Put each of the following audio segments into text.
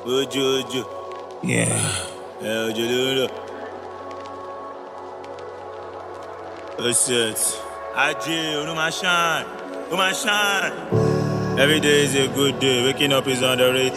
Ojo. Yeah. Ojo. What's it? Aji, you must shine. You must shine. Every day is a good day. Waking up is underrated.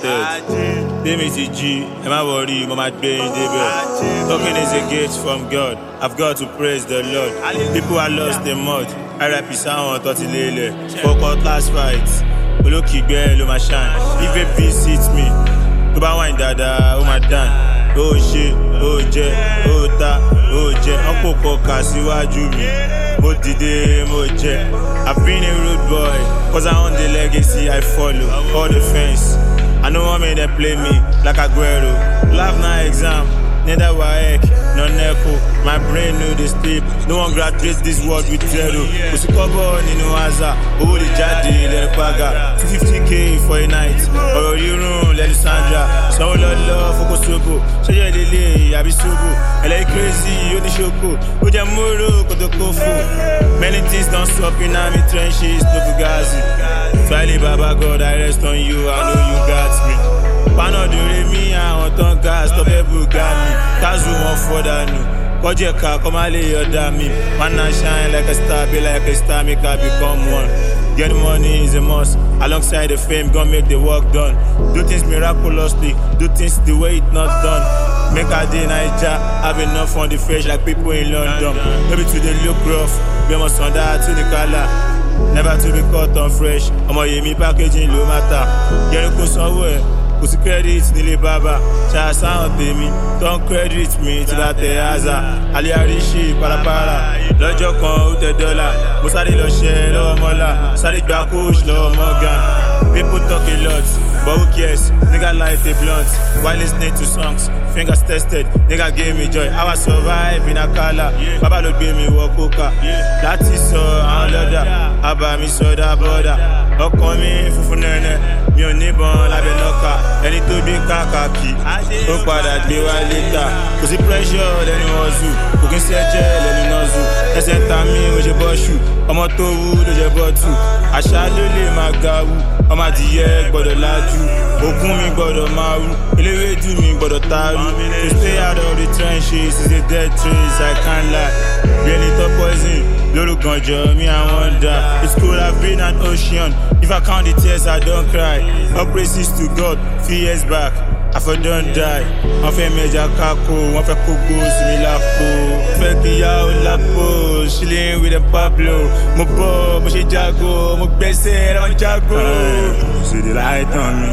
G, am I worried? Mama day in the talking is a gift from God. I've got to praise the Lord. People are lost in mud. RIP sound 30 lele. Focus last fight. Olokigbe lo ma shine. If a visits me, to ba wine dada, o ma dan. Oh shit, oh je, oh ta, oh je. Uncle Koka síwájú mi. Mo dìde, mo je. I've been a rude boy, cause I own the legacy I follow. All the fence. I know I made them play me like Aguero. Life na exam, neither WAEC, no NECO. My brain knew the sleep. No one graduates this world with zero. Kusi kobo nínú aza, owó lè jáde lẹ́nu paga. 250k for a night. Ọ̀rọ̀ rírun lẹ́nu Sandra. Sanwó lọ́lọ́ fokosoko. Ṣẹ́yẹ́ lélẹ̀ àbí ṣogo. Ẹlẹ́yìn crazy oníṣoko. Ó jẹ́ móró kòtòkófò. Many things don't stop in army trenches, no fugazi. Finally, Baba God, I rest on you. I know you got me. Pano de Remi, I want on gas, stop every got me. Kazu won't for that new. Kojeka, come and lay your damn me. Man, I shine like a star, be like a star, make I become one. Get money is a must. Alongside the fame, gonna make the work done. Do things miraculously, do things the way it's not done. Make a day Naija, have enough on the fresh like people in London. Maybe to the look rough, be my son that to the color. Never to be caught on fresh. Ọmọ yèmí packaging ló matter. Yẹnu kò sanwó ẹ̀, kò sí credit nílé bàbá. Ṣáà sáwọn tèmi, don credit mi tí bá tẹ àzà. Alẹ́ àríṣì parapara. Lọ́jọ́ kan ó tẹ dọ́là. Mo sáré lọ ṣẹ́ lọ́wọ́ mọ́là. Sáré gba coach lọ́wọ́ Morgan. People talk a lot, but who cares? Nigga life a blunt. While listening to songs, fingers tested. Nigga gave me joy. How I survive in Akala. Baba ló gbé mi wọ kókà. Láti sọ àwọn lọ́dà. Àbá mi sọdá bọ́dà. Ọkàn mi funfun nẹ́nẹ́. Mi ò níbọn lábẹ́ lọ́kà. Ẹni tó gbé káàkiri. Ó padà gbé wá létà. Kò sí pressure lẹ́nu ọ̀zù. Kò kí ń ṣẹ́jẹ́ lẹ́nu nọ́ọ̀zù. Ẹsẹ̀ ta mi ò ṣe bọ́ṣù. Ọmọ tó wú ló jẹ bọ́tù. Àṣà ló lè máa ga wú. Ọmọ adìyẹ gbọ́dọ̀ lájú. Òkun mi gbọ́dọ̀ máa wú. Eléwédú mi gbọ́dọ̀ taru. To stay out of the trenches is a dead trace, I can't lie. Really top poison. Lórúkànjọ́ mi I wonder. It's cool, I've been an ocean. If I count the tears, I don't cry. All praises to God, few years back. I for don't die. Wọ́n fẹ́ mẹ́jà kákó, wọ́n fẹ́ kókó sí mi lápò. Fẹ́ kíyà ó lápò, chilling with a Pablo. Mo bọ̀, mo ṣe jago, mo gbẹ́sẹ̀ lọ́n jago. See the light on me,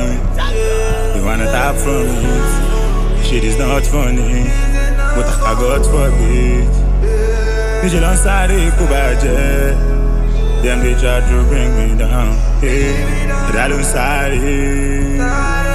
you wanna tap from me. Shit is not funny, but I got forbid. Níṣẹ́ lọ ń sáré kó bàjẹ́. Them they try to bring me down. Hey, ẹ̀dá ló ń sáré.